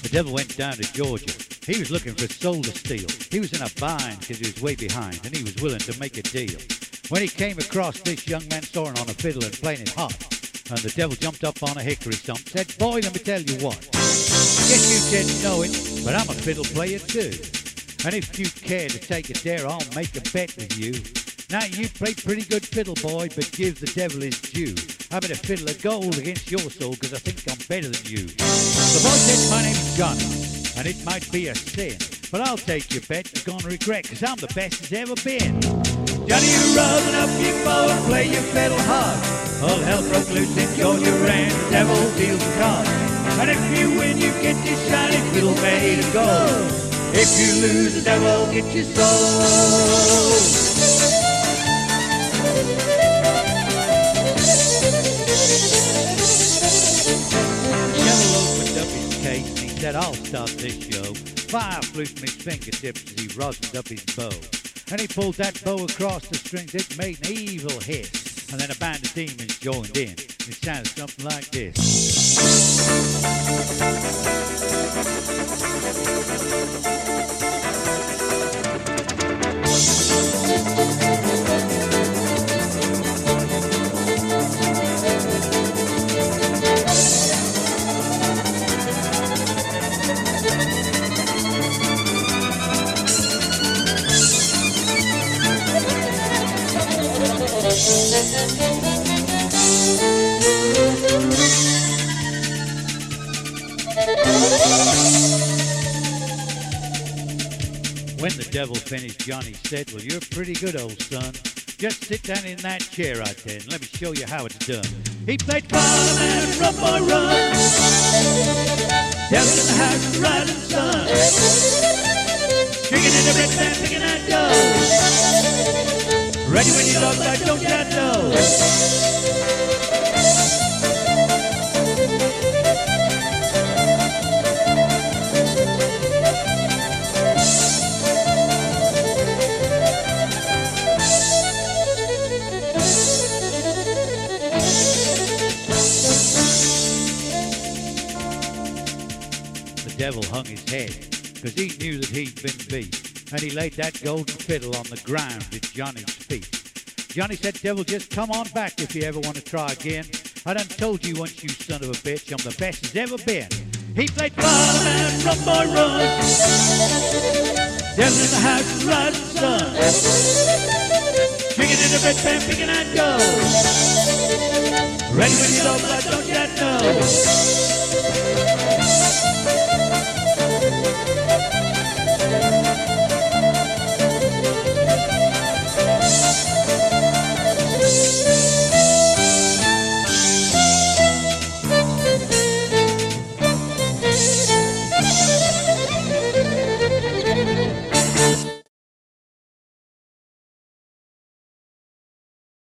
The devil went down to Georgia. He was looking for soul to steal. He was in a bind because he was way behind, and he was willing to make a deal. When he came across this young man soaring on a fiddle and playing it hot, and the devil jumped up on a hickory stump, said, "Boy, let me tell you what. Guess you didn't know it, but I'm a fiddle player too. And if you care to take a dare, I'll make a bet with you. Now, you play pretty good fiddle, boy, but give the devil his due. I bet a fiddle of gold against your soul, because I think I'm better than you." The boy said, "My name's Johnny, and it might be a sin, but I'll take your bet you're gonna regret, because I'm the best as ever been." Johnny, you rosin up your bow and play your fiddle hard. All hell broke loose in Georgia and the devil deals the cards. And if you win, you get your shiny fiddle made of gold. If you lose, the devil get your soul. The devil opened up his case and he said, "I'll start this show." Fire flew from his fingertips as he rosined up his bow. And he pulled that bow across the strings. It made an evil hiss. And then a band of demons joined in. It sounded something like this. When the devil finished, Johnny said, "Well, you're pretty good, old son. Just sit down in that chair right there and let me show you how it's done." He played fireman and run boy run. Devil in the house, riding sun. Drinking in the red man, picking that dough. Ready when you love like don't you know? The devil hung his head, because he knew that he'd been beat, and he laid that golden fiddle on the ground at Johnny's feet. Johnny said, "Devil, just come on back if you ever want to try again. I done told you once, you son of a bitch, I'm the best as ever been." He played fireman, run boy run. Devil in the house, riding sun. Drinking in the red pan, picking that dough. Ready when you love like don't you know?